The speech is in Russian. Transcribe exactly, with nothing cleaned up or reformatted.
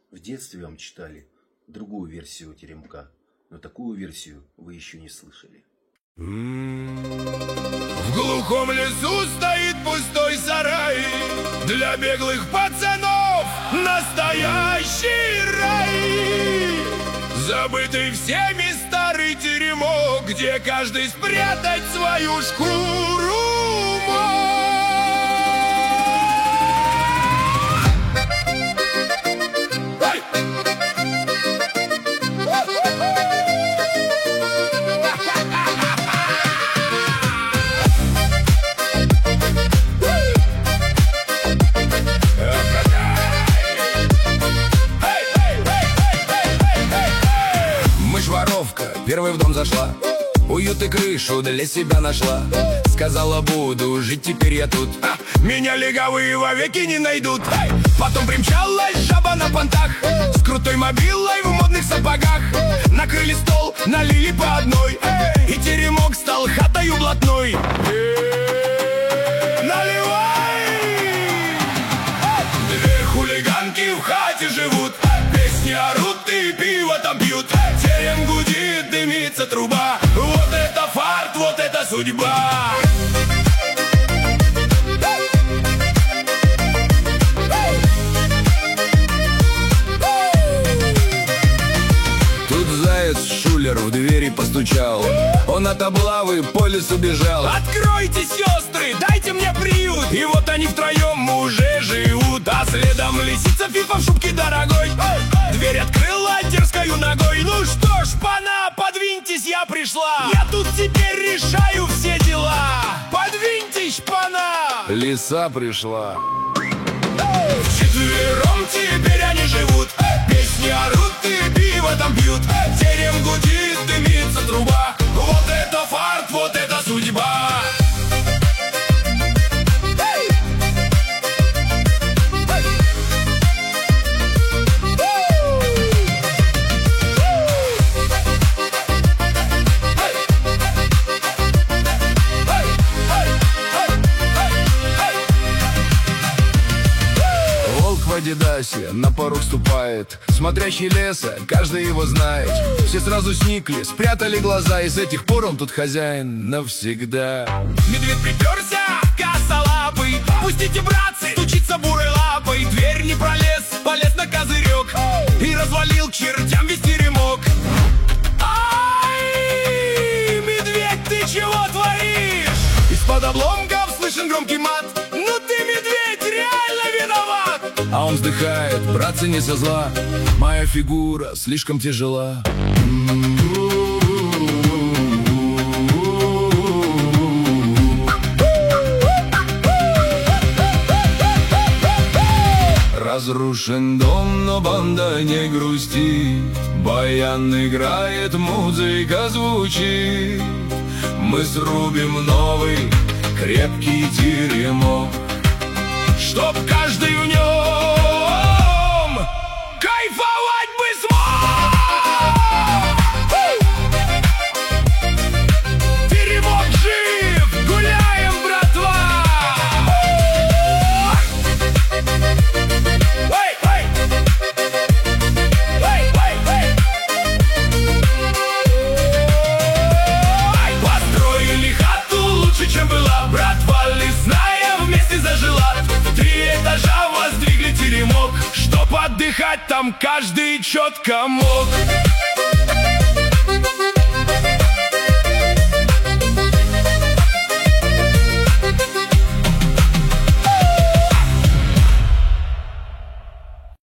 В детстве вам читали другую версию теремка, но такую версию вы еще не слышали. В глухом лесу стоит пустой сарай, для беглых пацанов настоящий рай. Забытый всеми старый теремок, где каждый спрятать свою шкуру мог. Первый в дом зашла, уют и крышу для себя нашла. Сказала, буду жить теперь я тут, а, меня легавые вовеки не найдут. Эй! Потом примчалась жаба на понтах, с крутой мобилой в модных сапогах. Накрыли стол, налили по одной, эй! И теремок стал хатою блатной. Наливай! Две хулиганки в хате живут, песни орут и пиво там пьют. Терем гудит, дымится труба. Вот это фарт, вот это судьба. Тут заяц шулер в двери постучал. Он от облавы по лесу бежал. Откройте, сестры, дайте мне приют. И вот они втроем уже живут. А следом лисица Фифа в шубке дорогой. Дверь открыла дерзкою ногой. Ну что ж, пана, подвиньтесь, я пришла. Я тут теперь решаю все дела. Подвиньтесь, пана. Лиса пришла. Вчетвером теперь они живут. Песни орут и пиво там пьют. Терем гудит, дымится труба. Вот это фарт, вот это судьба. В Адидасе на порог ступает смотрящий леса, каждый его знает. Все сразу сникли, спрятали глаза, и с этих пор он тут хозяин навсегда. Медведь приперся, косолапый. Пустите, братцы, стучится бурой лапой. Дверь не пролез, полез на козырек и развалил к чертям весь теремок. Ай, медведь, ты чего творишь? Из-под обломков слышен громкий мат. Ну ты, медведь, реально виноват. А он вздыхает, братцы, не со зла, моя фигура слишком тяжела. Разрушен дом, но банда не грусти. Баян играет, музыка звучит. Мы срубим новый крепкий теремок, чтоб каждый в нем кайфовать бы смог. Теремок жив, гуляем, братва. Эй, эй. Эй, эй, эй. Построили хату лучше, чем была. Братва лесная вместе зажила. Три этажа воздвигли теремок, чтоб отдыхать там каждый четко мог.